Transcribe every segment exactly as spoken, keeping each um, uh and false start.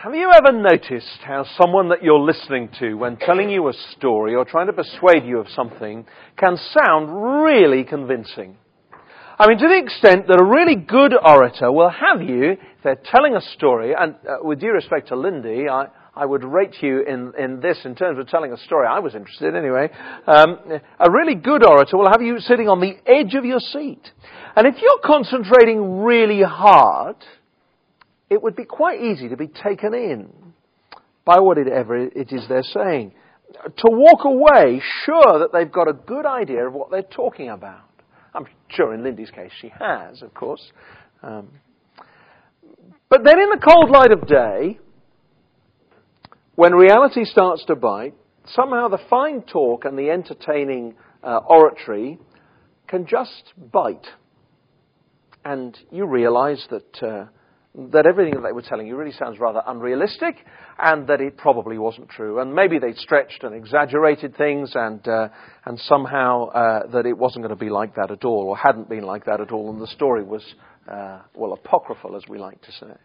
Have you ever noticed how someone that you're listening to, when telling you a story or trying to persuade you of something, can sound really convincing? I mean, to the extent that a really good orator will have you, if they're telling a story, and uh, with due respect to Lindy, I, I would rate you in, in this in terms of telling a story. I was interested anyway. Um, a really good orator will have you sitting on the edge of your seat. And if you're concentrating really hard, it would be quite easy to be taken in by whatever it is they're saying. To walk away sure that they've got a good idea of what they're talking about. I'm sure in Lindy's case she has, of course. Um, but then in the cold light of day, when reality starts to bite, somehow the fine talk and the entertaining uh, oratory can just bite. And you realize that uh, that everything that they were telling you really sounds rather unrealistic, and that it probably wasn't true. And maybe they'd stretched and exaggerated things, and uh, and somehow uh, that it wasn't going to be like that at all, or hadn't been like that at all, and the story was, uh, well, apocryphal, as we like to say.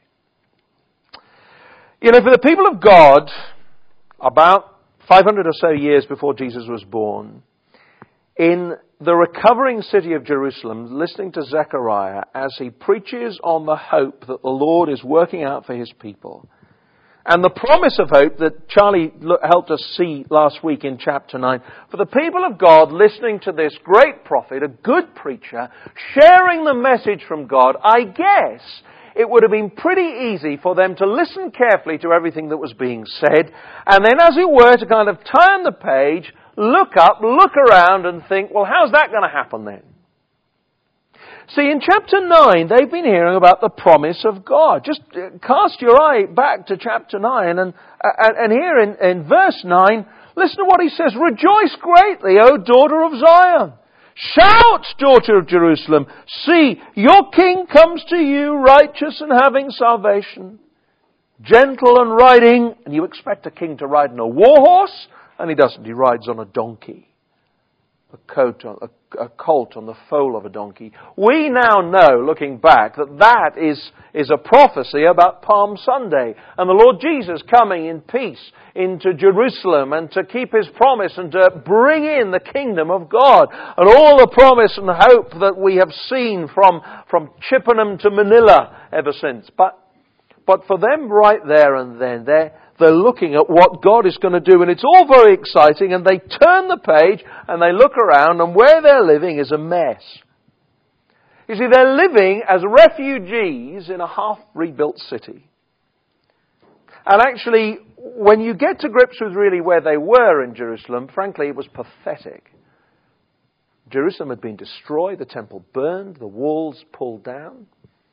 You know, for the people of God, about five hundred or so years before Jesus was born, in the recovering city of Jerusalem, listening to Zechariah as he preaches on the hope that the Lord is working out for his people, and the promise of hope that Charlie helped us see last week in chapter nine, for the people of God listening to this great prophet, a good preacher, sharing the message from God, I guess it would have been pretty easy for them to listen carefully to everything that was being said, and then, as it were, to kind of turn the page, look up, look around and think, well, how's that going to happen then? See, in chapter nine, they've been hearing about the promise of God. Just cast your eye back to chapter nine, and, and, and here in, in verse nine, listen to what he says. Rejoice greatly, O daughter of Zion. Shout, daughter of Jerusalem. See, your king comes to you, righteous and having salvation, gentle and riding. And you expect a king to ride on a war horse, and he doesn't. He rides on a donkey. A coat, a, a colt on the foal of a donkey. We now know, looking back, that that is, is a prophecy about Palm Sunday. And the Lord Jesus coming in peace into Jerusalem and to keep his promise and to bring in the kingdom of God. And all the promise and hope that we have seen from, from Chippenham to Manila ever since. But, but for them right there and then, they're, They're looking at what God is going to do, and it's all very exciting, and they turn the page and they look around, and where they're living is a mess. You see, they're living as refugees in a half-rebuilt city. And actually, when you get to grips with really where they were in Jerusalem, frankly, it was pathetic. Jerusalem had been destroyed, the temple burned, the walls pulled down.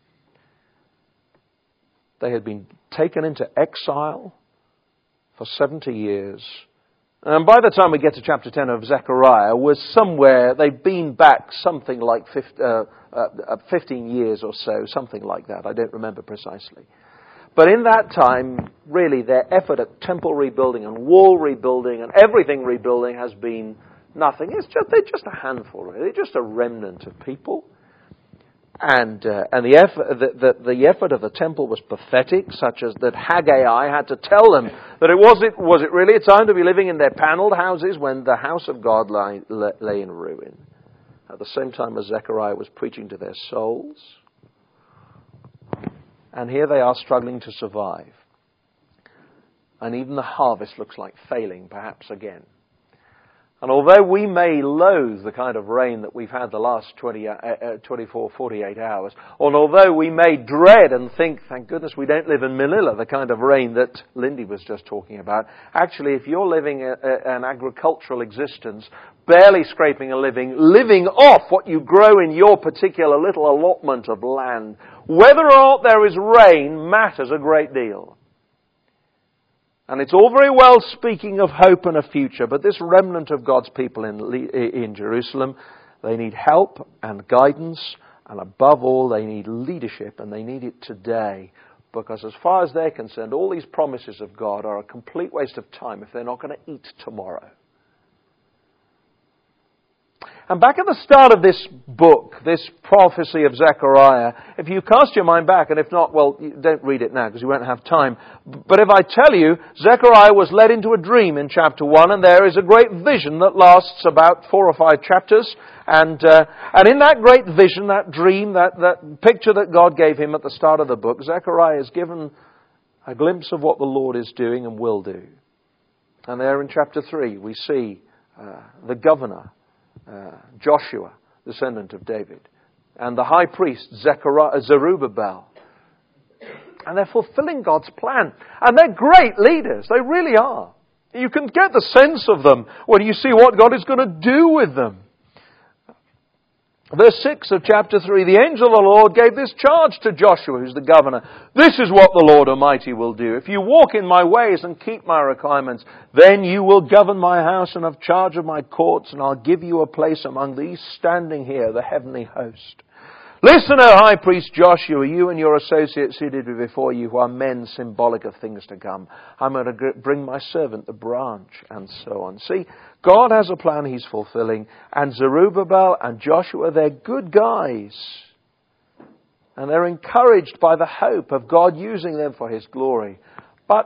They had been taken into exile for seventy years. And by the time we get to chapter ten of Zechariah, we're somewhere, they've been back something like fifteen years or so, something like that. I don't remember precisely. But in that time, really, their effort at temple rebuilding and wall rebuilding and everything rebuilding has been nothing. It's just, they're just a handful, really. They're just a remnant of people. And uh, and the effort the, the, the effort of the temple was pathetic, such as that Haggai had to tell them that it was it was it really a time to be living in their panelled houses when the house of God lay, lay in ruin. At the same time as Zechariah was preaching to their souls, and here they are struggling to survive, and even the harvest looks like failing, perhaps again. And although we may loathe the kind of rain that we've had the last twenty, uh, twenty-four, forty-eight hours, and although we may dread and think, thank goodness we don't live in Manila, the kind of rain that Lindy was just talking about, actually if you're living a, a, an agricultural existence, barely scraping a living, living off what you grow in your particular little allotment of land, whether or not there is rain matters a great deal. And it's all very well speaking of hope and a future, but this remnant of God's people in, in Jerusalem, they need help and guidance, and above all, they need leadership, and they need it today. Because as far as they're concerned, all these promises of God are a complete waste of time if they're not going to eat tomorrow. And back at the start of this book, this prophecy of Zechariah, if you cast your mind back, and if not, well, you don't read it now because you won't have time. But if I tell you, Zechariah was led into a dream in chapter one, and there is a great vision that lasts about four or five chapters. And uh, and in that great vision, that dream, that, that picture that God gave him at the start of the book, Zechariah is given a glimpse of what the Lord is doing and will do. And there in chapter three, we see uh, the governor, Uh, Joshua, descendant of David, and the high priest, Zechariah, Zerubbabel. And they're fulfilling God's plan. And they're great leaders. They really are. You can get the sense of them when you see what God is going to do with them. Verse six of chapter three, the angel of the Lord gave this charge to Joshua, who's the governor. This is what the Lord Almighty will do. If you walk in my ways and keep my requirements, then you will govern my house and have charge of my courts, and I'll give you a place among these standing here, the heavenly host. Listen, O high priest Joshua, you and your associates seated before you who are men symbolic of things to come. I'm going to bring my servant the branch, and so on. See, God has a plan he's fulfilling, and Zerubbabel and Joshua, they're good guys. And they're encouraged by the hope of God using them for his glory. But,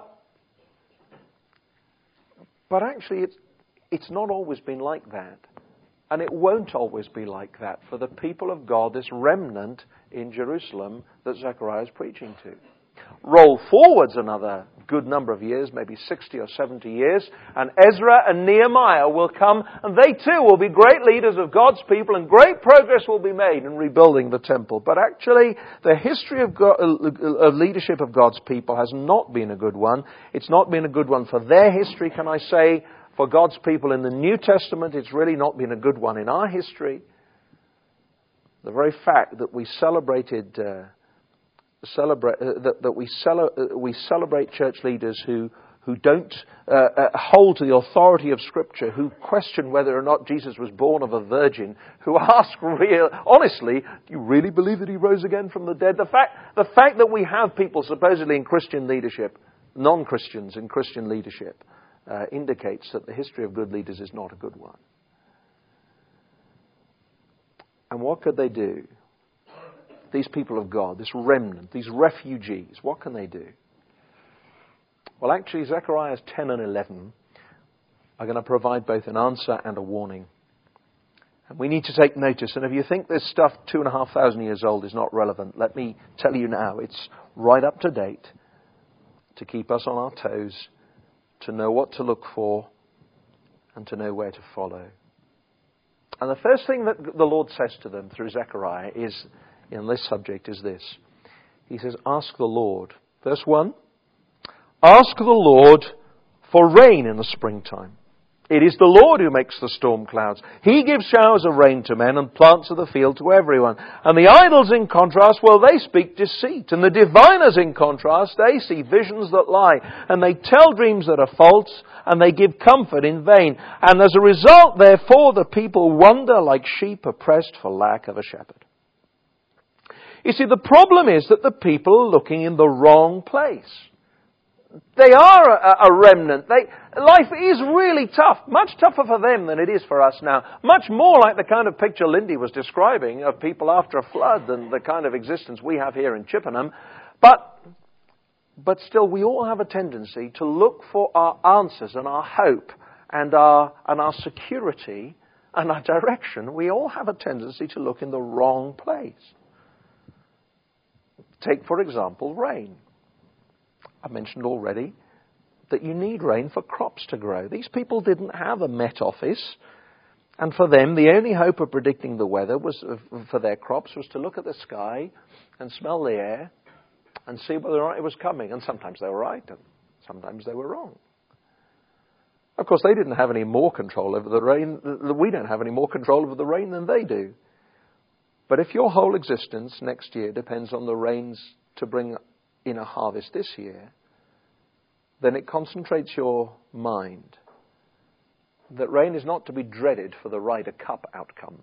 but actually, it's, it's not always been like that. And it won't always be like that for the people of God, this remnant in Jerusalem that Zechariah is preaching to. Roll forwards another good number of years, maybe sixty or seventy years, and Ezra and Nehemiah will come, and they too will be great leaders of God's people, and great progress will be made in rebuilding the temple. But actually, the history of, God, of leadership of God's people has not been a good one. It's not been a good one for their history, can I say. For God's people in the New Testament, it's really not been a good one in our history. The very fact that we celebrated, uh, celebrate uh, that, that we, cele- uh, we celebrate church leaders who who don't uh, uh, hold to the authority of Scripture, who question whether or not Jesus was born of a virgin, who ask real, honestly, do you really believe that he rose again from the dead? The fact, the fact that we have people supposedly in Christian leadership, non-Christians in Christian leadership, Uh, indicates that the history of good leaders is not a good one. And what could they do? These people of God, this remnant, these refugees, what can they do? Well, actually, Zechariah ten and eleven are going to provide both an answer and a warning. And we need to take notice. And if you think this stuff two and a half thousand years old is not relevant, let me tell you now, it's right up to date to keep us on our toes, to know what to look for, and to know where to follow. And the first thing that the Lord says to them through Zechariah is, in this subject, is this. He says, ask the Lord. Verse one, ask the Lord for rain in the springtime. It is the Lord who makes the storm clouds. He gives showers of rain to men and plants of the field to everyone. And the idols, in contrast, well, they speak deceit. And the diviners, in contrast, they see visions that lie. And they tell dreams that are false. And they give comfort in vain. And as a result, therefore, the people wander like sheep oppressed for lack of a shepherd. You see, the problem is that the people are looking in the wrong place. They are a, a remnant. They, life is really tough. Much tougher for them than it is for us now. Much more like the kind of picture Lindy was describing of people after a flood than the kind of existence we have here in Chippenham. But, but still, we all have a tendency to look for our answers and our hope and our, and our security and our direction. We all have a tendency to look in the wrong place. Take, for example, rain. I mentioned already that you need rain for crops to grow. These people didn't have a Met Office, and for them the only hope of predicting the weather was for their crops was to look at the sky and smell the air and see whether or not it was coming. And sometimes they were right, and sometimes they were wrong. Of course, they didn't have any more control over the rain. We don't have any more control over the rain than they do. But if your whole existence next year depends on the rains to bring in a harvest this year, then it concentrates your mind that rain is not to be dreaded for the Ryder Cup outcome,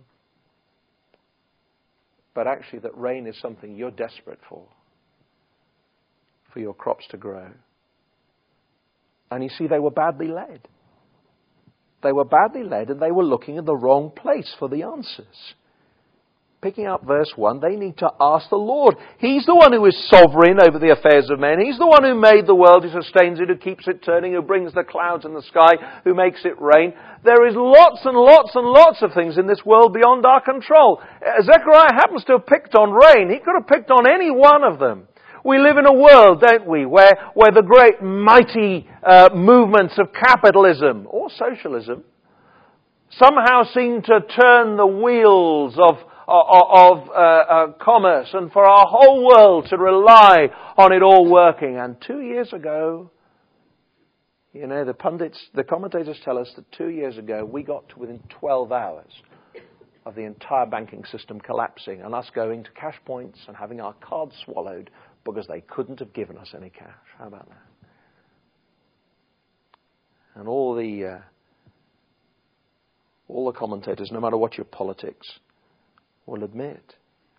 but actually that rain is something you're desperate for, for your crops to grow. And you see, they were badly led. They were badly led and they were looking in the wrong place for the answers. Picking up verse one, they need to ask the Lord. He's the one who is sovereign over the affairs of men. He's the one who made the world, who sustains it, who keeps it turning, who brings the clouds in the sky, who makes it rain. There is lots and lots and lots of things in this world beyond our control. Zechariah happens to have picked on rain. He could have picked on any one of them. We live in a world, don't we, where, where the great mighty uh, movements of capitalism or socialism somehow seem to turn the wheels of of uh, uh, commerce, and for our whole world to rely on it all working. And two years ago, you know, the pundits, the commentators tell us that two years ago we got to within twelve hours of the entire banking system collapsing and us going to cash points and having our cards swallowed because they couldn't have given us any cash. How about that? And all the uh, all the commentators, no matter what your politics, will admit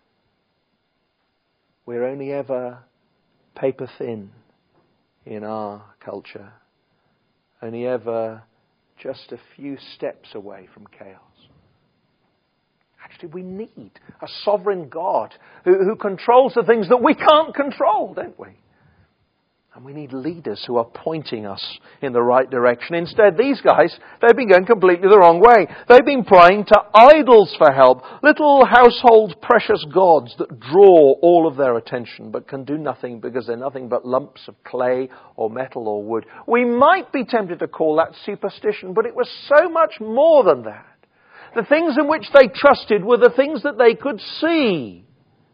we're only ever paper thin in our culture, only ever just a few steps away from chaos. Actually, we need a sovereign God who, who controls the things that we can't control, don't we? And we need leaders who are pointing us in the right direction. Instead, these guys, they've been going completely the wrong way. They've been praying to idols for help. Little household precious gods that draw all of their attention but can do nothing because they're nothing but lumps of clay or metal or wood. We might be tempted to call that superstition, but it was so much more than that. The things in which they trusted were the things that they could see.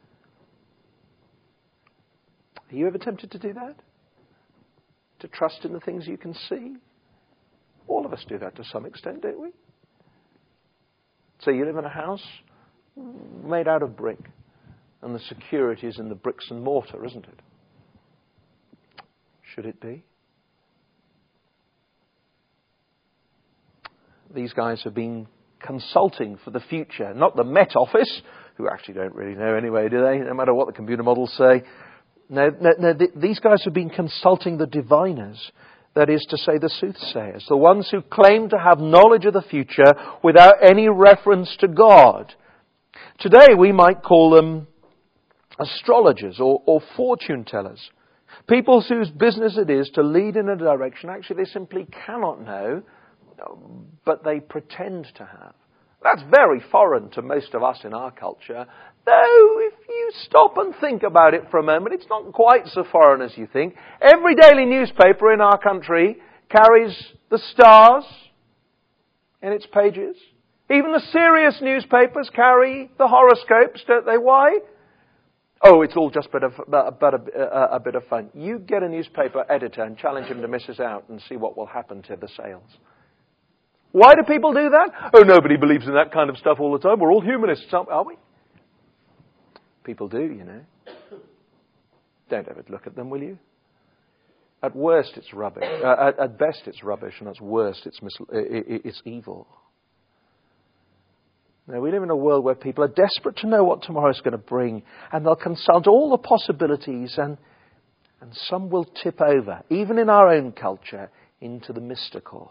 Are you ever tempted to do that? To trust in the things you can see? All of us do that to some extent, don't we? So you live in a house made out of brick, and the security is in the bricks and mortar, isn't it? Should it be? These guys have been consulting for the future, not the Met Office, who actually don't really know anyway, do they? No matter what the computer models say. No, no, no, th- these guys have been consulting the diviners, that is to say the soothsayers, the ones who claim to have knowledge of the future without any reference to God. Today we might call them astrologers or, or fortune tellers, people whose business it is to lead in a direction actually they simply cannot know, but they pretend to have. That's very foreign to most of us in our culture. Though, if you stop and think about it for a moment, it's not quite so foreign as you think. Every daily newspaper in our country carries the stars in its pages. Even the serious newspapers carry the horoscopes, don't they? Why? Oh, it's all just a bit of, a, bit of, a, a bit of fun. You get a newspaper editor and challenge him to miss us out and see what will happen to the sales. Why do people do that? Oh, nobody believes in that kind of stuff all the time. We're all humanists, are we? People do, you know. Don't ever look at them, will you? At worst, it's rubbish. Uh, at, at best, it's rubbish, and at worst, it's mis- it, it's evil. Now, we live in a world where people are desperate to know what tomorrow's going to bring, and they'll consult all the possibilities, and and some will tip over, even in our own culture, into the mystical.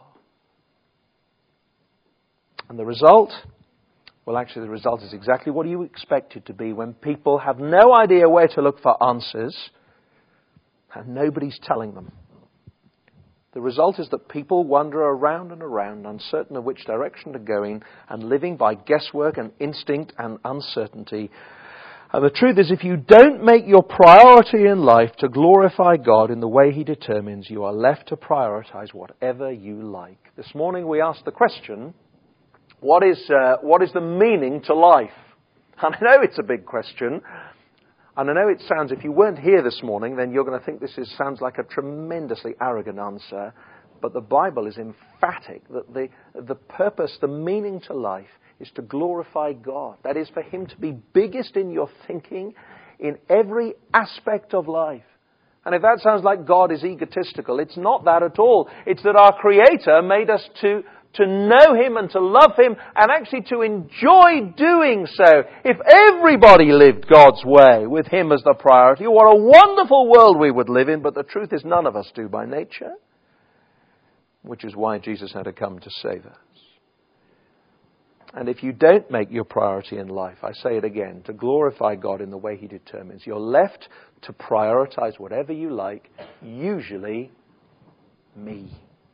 And the result? Well, actually, the result is exactly what you expect it to be when people have no idea where to look for answers and nobody's telling them. The result is that people wander around and around, uncertain of which direction to go in, and living by guesswork and instinct and uncertainty. And the truth is, if you don't make your priority in life to glorify God in the way He determines, you are left to prioritize whatever you like. This morning we asked the question, What is uh, what is the meaning to life? And I know it's a big question. And I know it sounds, if you weren't here this morning, then you're going to think this is, sounds like a tremendously arrogant answer. But the Bible is emphatic that the, the purpose, the meaning to life is to glorify God. That is for Him to be biggest in your thinking in every aspect of life. And if that sounds like God is egotistical, it's not that at all. It's that our Creator made us to to know Him and to love Him and actually to enjoy doing so. If everybody lived God's way with Him as the priority, what a wonderful world we would live in, but the truth is none of us do by nature. which is why Jesus had to come to save us. And if you don't make your priority in life, I say it again, to glorify God in the way He determines, you're left to prioritize whatever you like, usually me.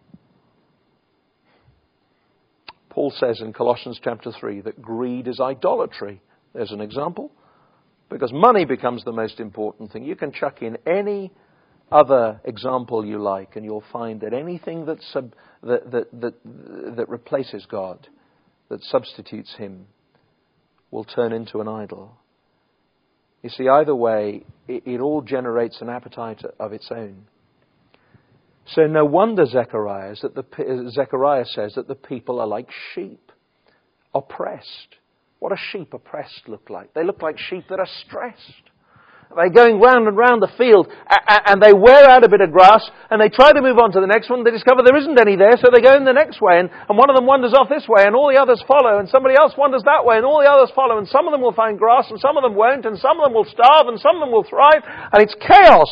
Paul says in Colossians chapter three that greed is idolatry. There's an example. Because money becomes the most important thing. You can chuck in any other example you like, and you'll find that anything that sub, that, that, that, that replaces God, that substitutes Him, will turn into an idol. You see, either way, it, it all generates an appetite of its own. So no wonder Zechariah, that the, Zechariah says that the people are like sheep, oppressed. What do sheep oppressed look like? They look like sheep that are stressed. They're going round and round the field, and they wear out a bit of grass, and they try to move on to the next one. They discover there isn't any there, so they go in the next way, and, and one of them wanders off this way, and all the others follow, and somebody else wanders that way, and all the others follow, and some of them will find grass, and some of them won't, and some of them will starve, and some of them will thrive, and it's chaos.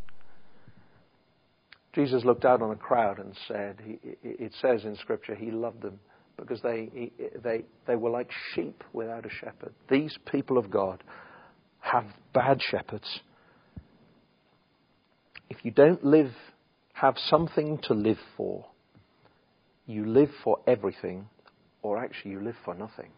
Jesus looked out on a crowd and said, he, it says in Scripture, He loved them because they, he, they, they were like sheep without a shepherd. These people of God have bad shepherds. If you don't live, have something to live for, you live for everything, or actually you live for nothing.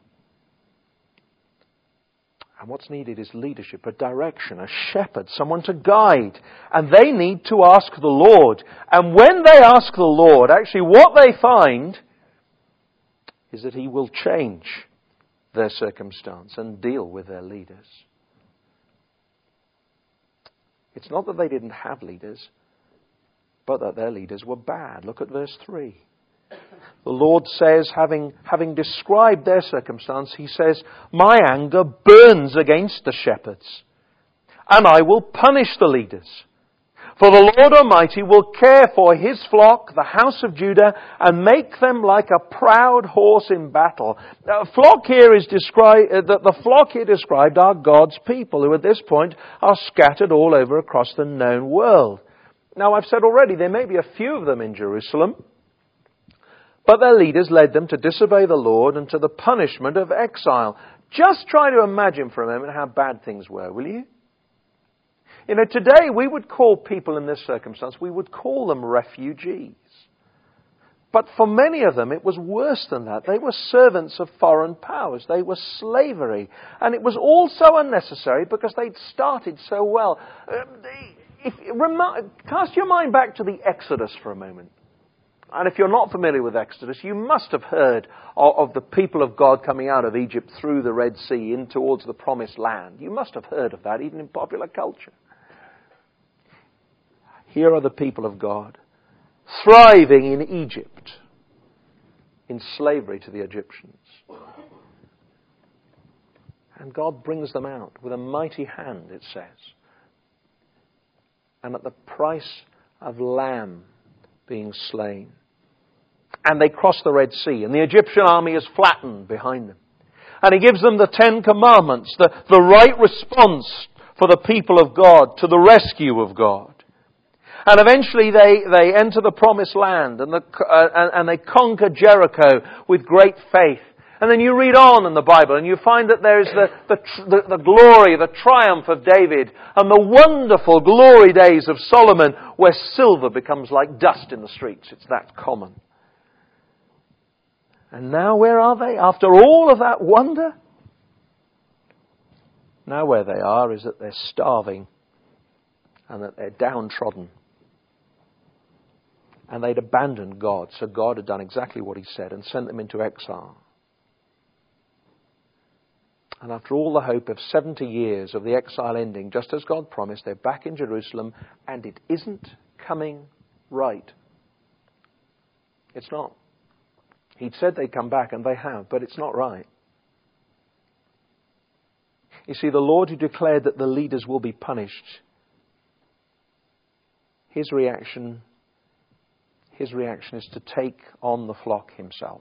And what's needed is leadership, a direction, a shepherd, someone to guide. And they need to ask the Lord. And when they ask the Lord, actually what they find is that He will change their circumstance and deal with their leaders. It's not that they didn't have leaders, but that their leaders were bad. Look at verse three. The Lord says, having, having described their circumstance, He says, my anger burns against the shepherds, and I will punish the leaders. For the Lord Almighty will care for His flock, the house of Judah, and make them like a proud horse in battle. Now, flock here is described, uh, the, the flock here described are God's people, who at this point are scattered all over across the known world. Now, I've said already, there may be a few of them in Jerusalem, but their leaders led them to disobey the Lord and to the punishment of exile. Just try to imagine for a moment how bad things were, will you? You know, today we would call people in this circumstance, we would call them refugees. But for many of them it was worse than that. They were servants of foreign powers. They were slavery. And it was all so unnecessary because they'd started so well. If, remi- cast your mind back to the Exodus for a moment. And if you're not familiar with Exodus, you must have heard of, of the people of God coming out of Egypt through the Red Sea in towards the Promised Land. You must have heard of that, even in popular culture. Here are the people of God, thriving in Egypt, in slavery to the Egyptians. And God brings them out with a mighty hand, it says. And at the price of lamb being slain. And they cross the Red Sea, and the Egyptian army is flattened behind them. And He gives them the Ten Commandments, the, the right response for the people of God to the rescue of God. And eventually they, they enter the Promised Land, and, the, uh, and, and they conquer Jericho with great faith. And then you read on in the Bible and you find that there is the, the, the, the glory, the triumph of David, and the wonderful glory days of Solomon, where silver becomes like dust in the streets. It's that common. And now where are they? After all of that wonder? Now where they are is that they're starving and that they're downtrodden. And they'd abandoned God. So God had done exactly what He said and sent them into exile. And after all the hope of seventy years of the exile ending, just as God promised, they're back in Jerusalem, and it isn't coming right. It's not. He'd said they'd come back, and they have, but it's not right. You see, the Lord who declared that the leaders will be punished, His reaction, His reaction is to take on the flock Himself.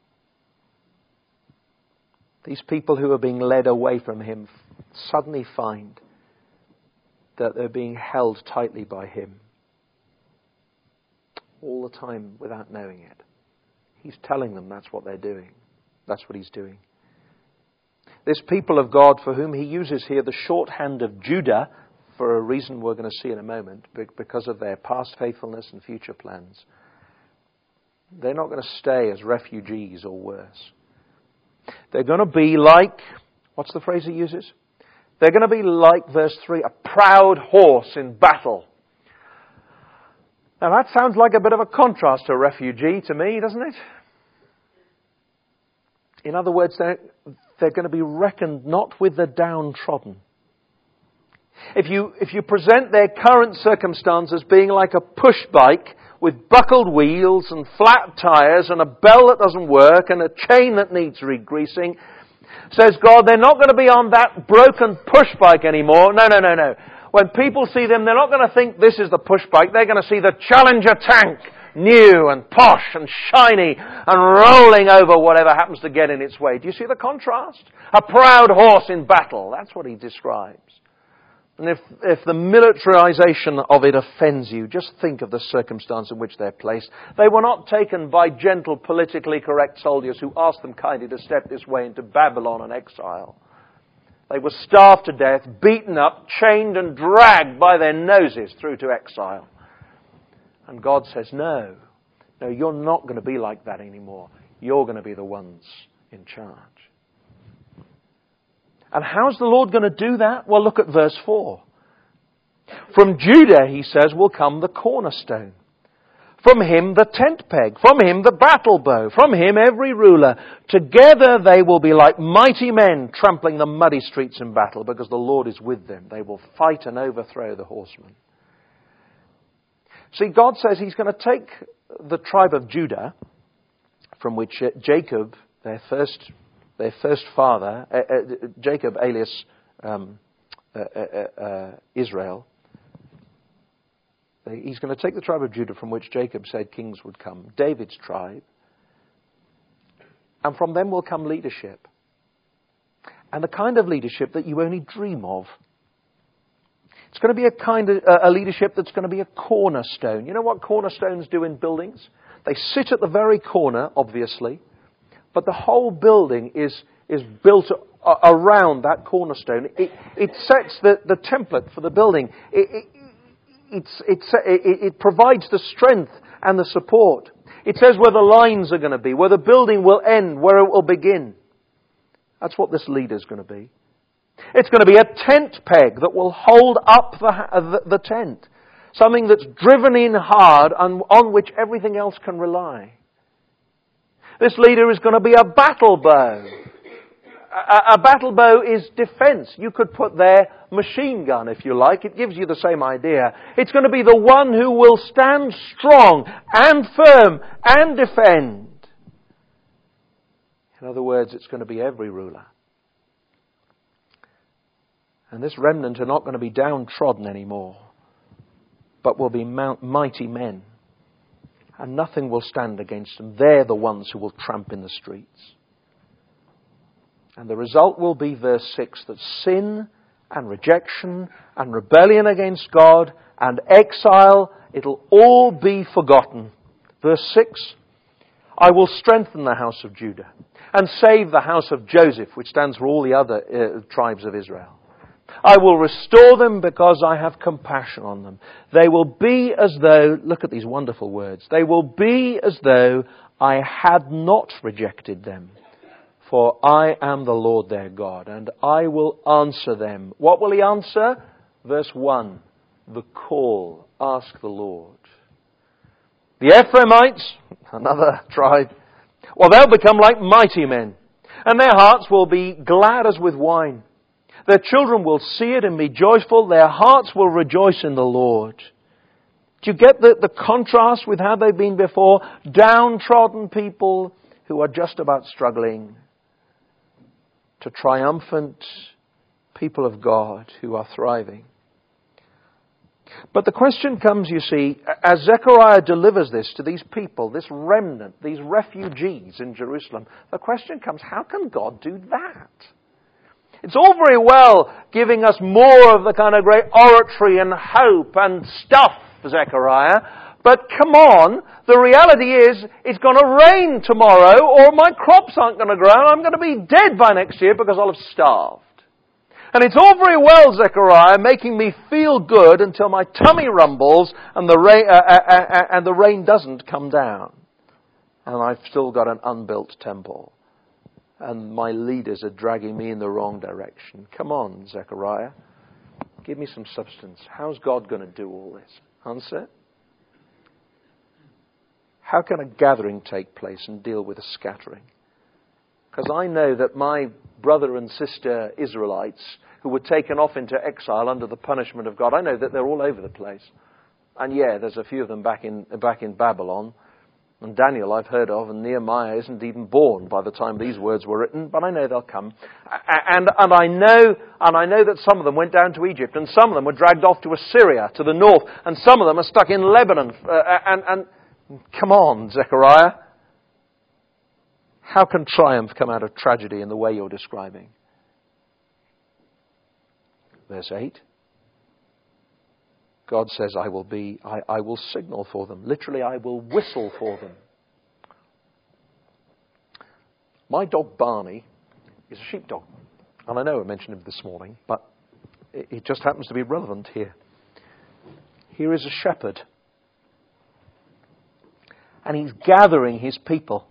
These people who are being led away from Him suddenly find that they're being held tightly by Him. all the time without knowing it. He's telling them that's what they're doing. That's what he's doing. This people of God for whom he uses here the shorthand of Judah, for a reason we're going to see in a moment, because of their past faithfulness and future plans. They're not going to stay as refugees or worse. They're going to be like, what's the phrase he uses? They're going to be like, verse three, a proud horse in battle. Now that sounds like a bit of a contrast to refugee to me, doesn't it? In other words, they're, they're going to be reckoned not with the downtrodden. If you, if you present their current circumstance as being like a push bike with buckled wheels and flat tires and a bell that doesn't work and a chain that needs re-greasing, says God, they're not going to be on that broken push bike anymore. No, no, no, no. When people see them, they're not going to think this is the push bike. They're going to see the Challenger tank, new and posh and shiny and rolling over whatever happens to get in its way. Do you see the contrast? A proud horse in battle. That's what he describes. And if, if the militarization of it offends you, just think of the circumstance in which they're placed. They were not taken by gentle, politically correct soldiers who asked them kindly to step this way into Babylon and exile. They were starved to death, beaten up, chained and dragged by their noses through to exile. And God says, no, no, you're not going to be like that anymore. You're going to be the ones in charge. And how's the Lord going to do that? Well, look at verse four. From Judah, he says, will come the cornerstone. From him the tent peg. From him the battle bow. From him every ruler. Together they will be like mighty men trampling the muddy streets in battle, because the Lord is with them. They will fight and overthrow the horsemen. See, God says he's going to take the tribe of Judah, from which Jacob, their first Their first father, uh, uh, Jacob alias um, uh, uh, uh, Israel, he's going to take the tribe of Judah from which Jacob said kings would come, David's tribe, and from them will come leadership. And the kind of leadership that you only dream of. It's going to be a kind of uh, a leadership that's going to be a cornerstone. You know what cornerstones do in buildings? They sit at the very corner, obviously. But the whole building is, is built a, around that cornerstone. It, it sets the, the template for the building. It, it, it's, it's, it, it provides the strength and the support. It says where the lines are going to be, where the building will end, where it will begin. That's what this leader is going to be. It's going to be a tent peg that will hold up the, the, the tent. Something that's driven in hard and on which everything else can rely. This leader is going to be a battle bow. A, a battle bow is defense. You could put there machine gun if you like. It gives you the same idea. It's going to be the one who will stand strong and firm and defend. In other words, it's going to be every ruler. And this remnant are not going to be downtrodden anymore, but will be mighty men. And nothing will stand against them. They're the ones who will tramp in the streets. And the result will be, verse six, that sin and rejection and rebellion against God and exile, it'll all be forgotten. Verse six, I will strengthen the house of Judah and save the house of Joseph, which stands for all the other uh, tribes of Israel. I will restore them because I have compassion on them. They will be as though, look at these wonderful words, they will be as though I had not rejected them. For I am the Lord their God, and I will answer them. What will he answer? Verse one, the call, ask the Lord. The Ephraimites, another tribe, well, they'll become like mighty men, and their hearts will be glad as with wine. Their children will see it and be joyful. Their hearts will rejoice in the Lord. Do you get the, the contrast with how they've been before? Downtrodden people who are just about struggling, to triumphant people of God who are thriving. But the question comes, you see, as Zechariah delivers this to these people, this remnant, these refugees in Jerusalem, the question comes, how can God do that? It's all very well giving us more of the kind of great oratory and hope and stuff, Zechariah, But come on, the reality is it's going to rain tomorrow or my crops aren't going to grow and I'm going to be dead by next year because I'll have starved. And it's all very well, Zechariah, making me feel good until my tummy rumbles and the rain, uh, uh, uh, and the rain doesn't come down. And I've still got an unbuilt temple. And my leaders are dragging me in the wrong direction. Come on, Zechariah. Give me some substance. How's God going to do all this? Answer? How can a gathering take place and deal with a scattering? Because I know that my brother and sister Israelites who were taken off into exile under the punishment of God, I know that they're all over the place. And yeah, there's a few of them back in back in Babylon. And Daniel I've heard of, and Nehemiah isn't even born by the time these words were written, but I know they'll come. And, and I know, and I know that some of them went down to Egypt, and some of them were dragged off to Assyria, to the north, and some of them are stuck in Lebanon. Uh, and, and come on, Zechariah. How can triumph come out of tragedy in the way you're describing? Verse eight. God says, I will be, I, I will signal for them. Literally, I will whistle for them. My dog Barney is a sheepdog. And I know I mentioned him this morning, but it, it just happens to be relevant here. Here is a shepherd. And he's gathering his people.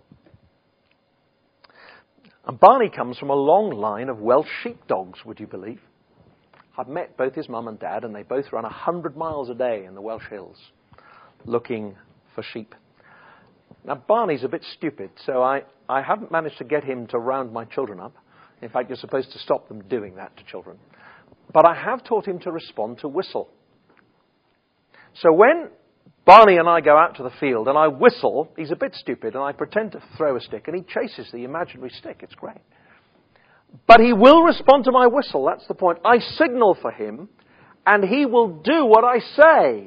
And Barney comes from a long line of Welsh sheepdogs, would you believe? I've met both his mum and dad, and they both run a hundred miles a day in the Welsh hills looking for sheep. Now, Barney's a bit stupid, so I, I haven't managed to get him to round my children up. In fact, you're supposed to stop them doing that to children. But I have taught him to respond to whistle. So when Barney and I go out to the field and I whistle, he's a bit stupid, and I pretend to throw a stick, and he chases the imaginary stick. It's great. But he will respond to my whistle. That's the point. I signal for him, and he will do what I say.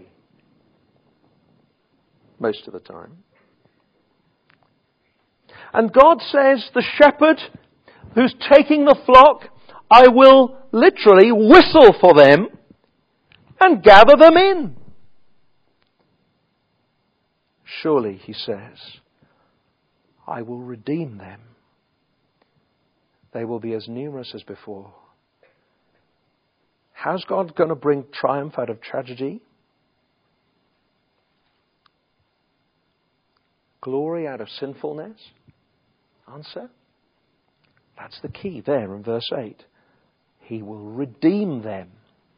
Most of the time. And God says, the shepherd who's taking the flock, I will literally whistle for them and gather them in. Surely, he says, I will redeem them. They will be as numerous as before. How's God going to bring triumph out of tragedy? Glory out of sinfulness? Answer? That's the key there in verse eight. He will redeem them.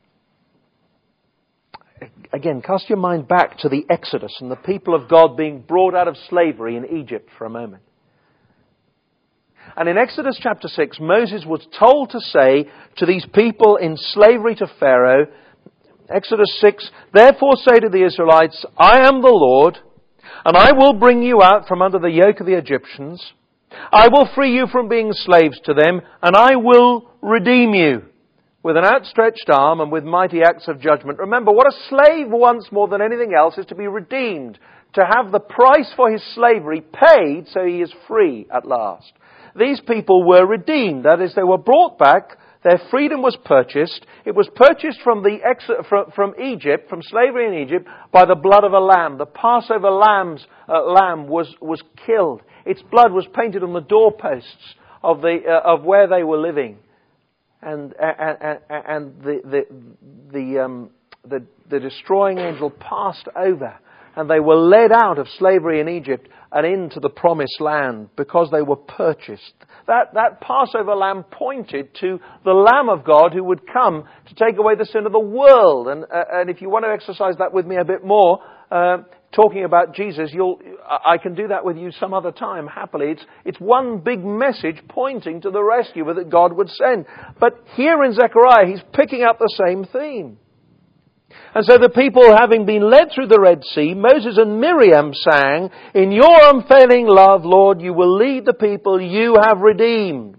Again, cast your mind back to the Exodus and the people of God being brought out of slavery in Egypt for a moment. And in Exodus chapter six, Moses was told to say to these people in slavery to Pharaoh, Exodus six, therefore say to the Israelites, I am the Lord, and I will bring you out from under the yoke of the Egyptians. I will free you from being slaves to them, and I will redeem you with an outstretched arm and with mighty acts of judgment. Remember, what a slave wants more than anything else is to be redeemed, to have the price for his slavery paid so he is free at last. These people were redeemed. That is, they were brought back. Their freedom was purchased. It was purchased from the ex- from, from Egypt, from slavery in Egypt, by the blood of a lamb. The Passover lamb's uh, lamb was was killed. Its blood was painted on the doorposts of the uh, of where they were living, and and, and the the the, um, the the destroying angel passed over. And they were led out of slavery in Egypt and into the promised land because they were purchased. That, that Passover lamb pointed to the Lamb of God who would come to take away the sin of the world. And, uh, and if you want to exercise that with me a bit more, uh, talking about Jesus, you'll, I can do that with you some other time, happily. It's, it's one big message pointing to the rescue that God would send. But here in Zechariah, he's picking up the same theme. And so the people, having been led through the Red Sea, Moses and Miriam sang, in your unfailing love, Lord, you will lead the people you have redeemed.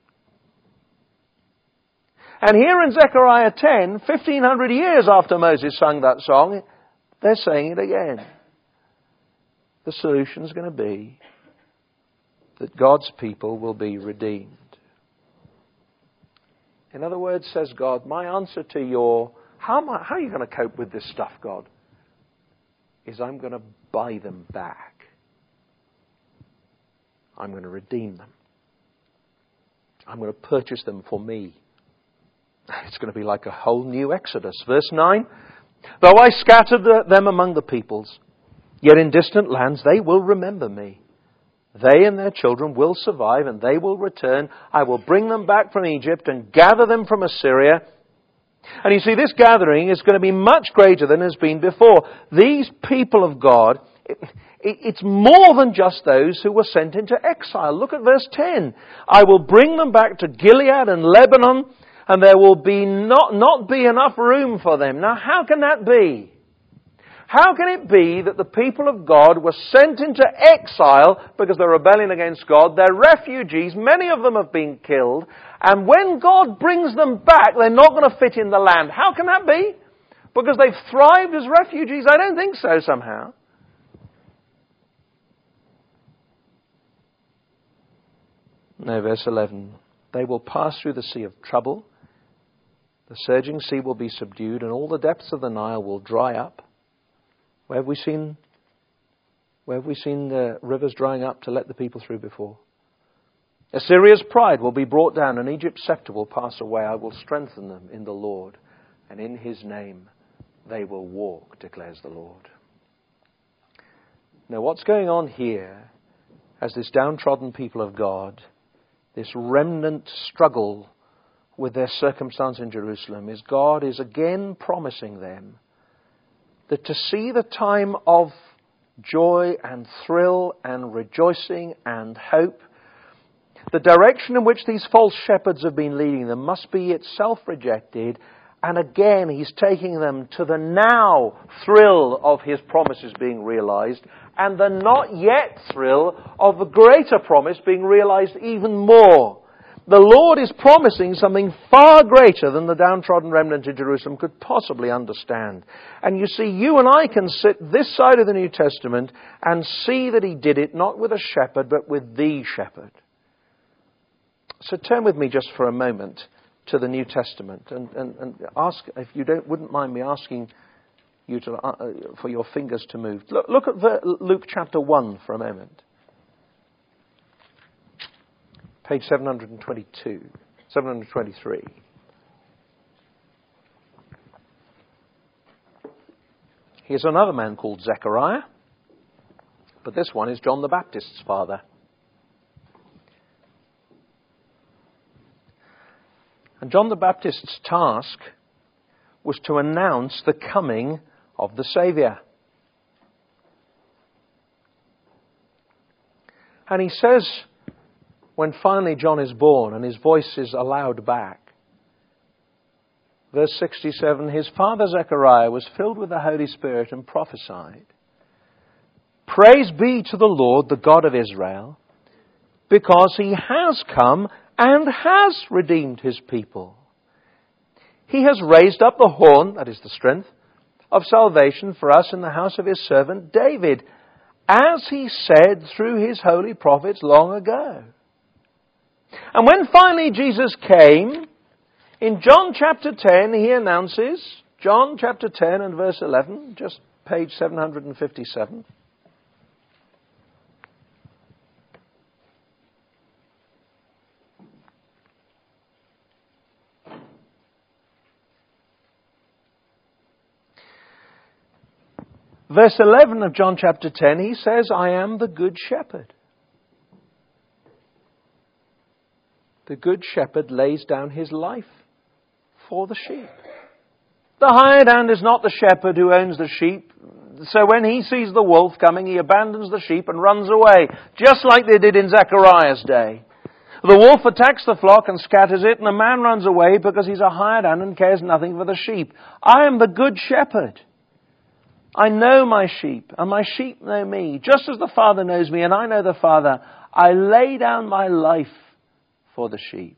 And here in Zechariah ten, fifteen hundred years after Moses sung that song, they're saying it again. The solution is going to be that God's people will be redeemed. In other words, says God, my answer to your How, am I, how are you going to cope with this stuff, God? is I'm going to buy them back. I'm going to redeem them. I'm going to purchase them for me. It's going to be like a whole new Exodus. Verse nine, though I scattered them among the peoples, yet in distant lands they will remember me. They and their children will survive and they will return. I will bring them back from Egypt and gather them from Assyria. And you see, this gathering is going to be much greater than has been before. These people of God, it, it, it's more than just those who were sent into exile. Look at verse ten. I will bring them back to Gilead and Lebanon, and there will be not, not be enough room for them. Now, how can that be? How can it be that the people of God were sent into exile because they're rebelling against God? They're refugees. Many of them have been killed. And when God brings them back, they're not going to fit in the land. How can that be? Because they've thrived as refugees? I don't think so somehow. No, verse eleven. They will pass through the sea of trouble. The surging sea will be subdued, and all the depths of the Nile will dry up. Where have we seen, where have we seen the rivers drying up to let the people through before? Assyria's pride will be brought down, and Egypt's scepter will pass away. I will strengthen them in the Lord, and in His name they will walk, declares the Lord. Now, what's going on here as this downtrodden people of God, this remnant struggle with their circumstance in Jerusalem, is God is again promising them that to see the time of joy and thrill and rejoicing and hope, the direction in which these false shepherds have been leading them must be itself rejected. And again, He's taking them to the now thrill of His promises being realized, and the not yet thrill of a greater promise being realized even more. The Lord is promising something far greater than the downtrodden remnant of Jerusalem could possibly understand. And you see, you and I can sit this side of the New Testament and see that He did it not with a shepherd, but with the shepherd. So turn with me just for a moment to the New Testament and, and, and ask, if you don't, wouldn't mind me asking you to, uh, for your fingers to move. Look, look at the, Luke chapter one for a moment. Page seven hundred twenty-two, seven hundred twenty-three. Here's another man called Zechariah, but this one is John the Baptist's father. And John the Baptist's task was to announce the coming of the Saviour. And he says, when finally John is born and his voice is allowed back, verse sixty-seven, his father Zechariah was filled with the Holy Spirit and prophesied, "Praise be to the Lord, the God of Israel, because He has come and has redeemed His people. He has raised up the horn," that is the strength, "of salvation for us in the house of His servant David, as He said through His holy prophets long ago." And when finally Jesus came, in John chapter ten, He announces, John chapter ten and verse eleven, just page seven hundred fifty-seven. Verse eleven of John chapter ten, He says, "I am the good shepherd. The good shepherd lays down his life for the sheep." The hired hand is not the shepherd who owns the sheep. So when he sees the wolf coming, he abandons the sheep and runs away, just like they did in Zechariah's day. The wolf attacks the flock and scatters it, and the man runs away because he's a hired hand and cares nothing for the sheep. I am the good shepherd. I know my sheep, and my sheep know me. Just as the Father knows me, and I know the Father, I lay down my life for the sheep.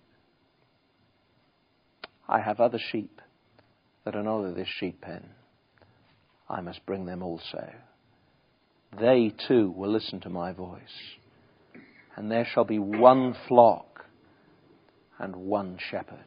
I have other sheep that are not of this sheep pen. I must bring them also. They too will listen to my voice. And there shall be one flock and one shepherd.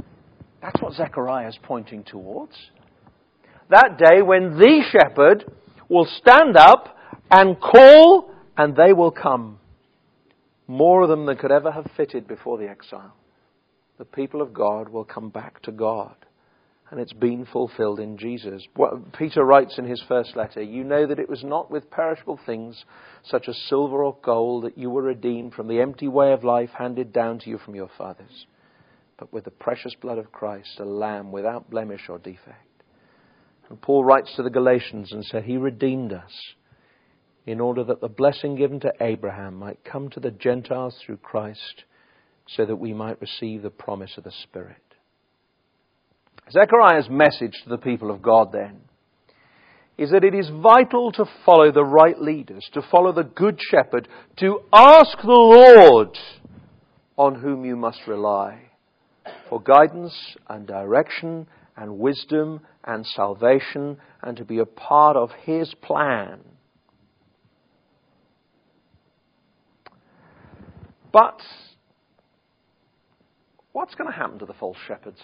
That's what Zechariah is pointing towards. That day when the shepherd will stand up and call, and they will come. More of them than could ever have fitted before the exile. The people of God will come back to God. And it's been fulfilled in Jesus. What Peter writes in his first letter, you know that it was not with perishable things, such as silver or gold, that you were redeemed from the empty way of life handed down to you from your fathers, but with the precious blood of Christ, a lamb without blemish or defect. And Paul writes to the Galatians and said, he redeemed us in order that the blessing given to Abraham might come to the Gentiles through Christ, so that we might receive the promise of the Spirit. Zechariah's message to the people of God then is that it is vital to follow the right leaders, to follow the good shepherd, to ask the Lord on whom you must rely for guidance and direction and wisdom and salvation, and to be a part of his plan. But what's going to happen to the false shepherds?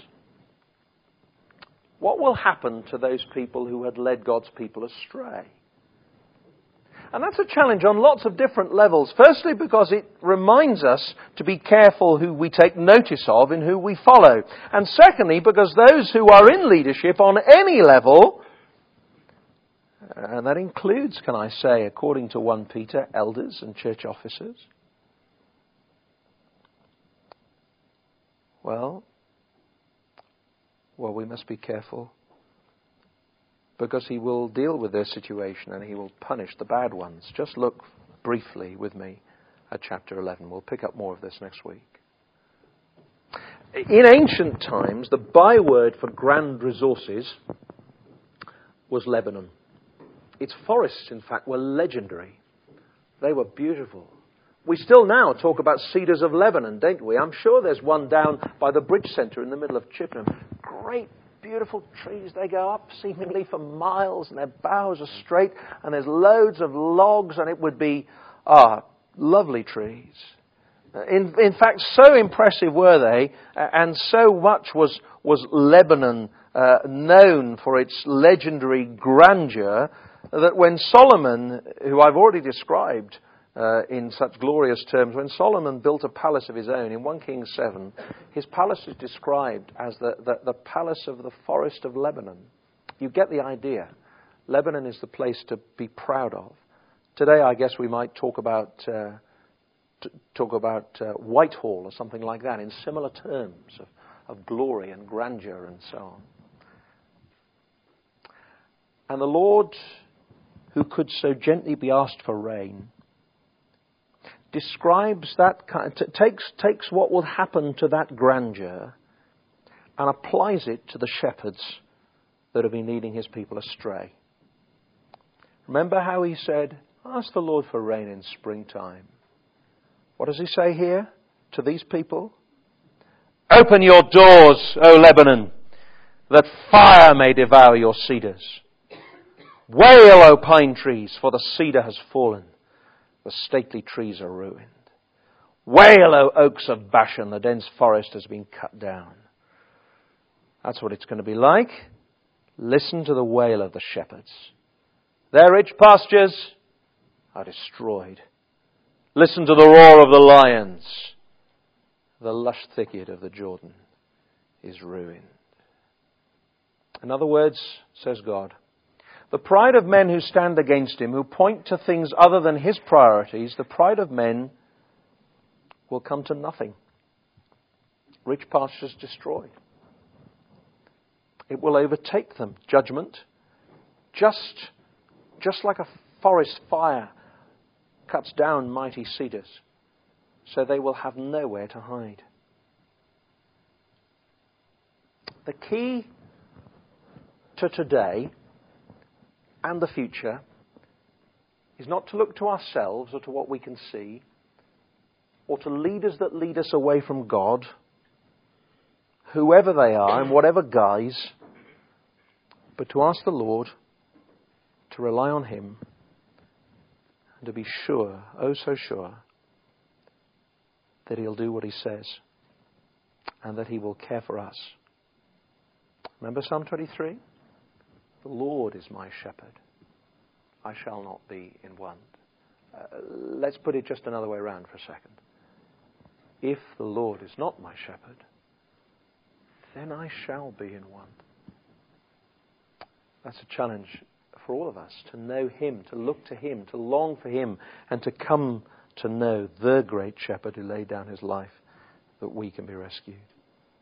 What will happen to those people who had led God's people astray? And that's a challenge on lots of different levels. Firstly, because it reminds us to be careful who we take notice of and who we follow. And secondly, because those who are in leadership on any level, and that includes, can I say, according to First Peter, elders and church officers, well, Well, we must be careful, because he will deal with their situation and he will punish the bad ones. Just look briefly with me at chapter eleven. We'll pick up more of this next week. In ancient times, the byword for grand resources was Lebanon. Its forests, in fact, were legendary. They were beautiful. We still now talk about cedars of Lebanon, don't we? I'm sure there's one down by the bridge centre in the middle of Chippenham. Great, beautiful trees. They go up seemingly for miles, and their boughs are straight, and there's loads of logs, and it would be, ah, lovely trees. In, in fact, so impressive were they, and so much was, was Lebanon uh, known for its legendary grandeur, that when Solomon, who I've already described, Uh, in such glorious terms, when Solomon built a palace of his own in First Kings seven, his palace is described as the, the, the palace of the forest of Lebanon. You get the idea. Lebanon is the place to be proud of. Today, I guess we might talk about uh, t- talk about uh, Whitehall or something like that in similar terms of, of glory and grandeur and so on. And the Lord, who could so gently be asked for rain, describes that, t- takes, takes what will happen to that grandeur and applies it to the shepherds that have been leading his people astray. Remember how he said, ask the Lord for rain in springtime. What does he say here to these people? Open your doors, O Lebanon, that fire may devour your cedars. Wail, O pine trees, for the cedar has fallen. The stately trees are ruined. Wail, O oaks of Bashan, the dense forest has been cut down. That's what it's going to be like. Listen to the wail of the shepherds. Their rich pastures are destroyed. Listen to the roar of the lions. The lush thicket of the Jordan is ruined. In other words, says God, the pride of men who stand against him, who point to things other than his priorities, the pride of men will come to nothing. Rich pastures destroyed. It will overtake them. Judgment, just, just like a forest fire cuts down mighty cedars, so they will have nowhere to hide. The key to today and the future is not to look to ourselves or to what we can see, or to leaders that lead us away from God, whoever they are, in whatever guise, but to ask the Lord, to rely on him, and to be sure, oh so sure, that he'll do what he says, and that he will care for us. Remember Psalm twenty-three? The Lord is my shepherd. I shall not be in want. Uh, let's put it just another way around for a second. If the Lord is not my shepherd, then I shall be in want. That's a challenge for all of us, to know Him, to look to Him, to long for Him, and to come to know the great shepherd who laid down His life that we can be rescued.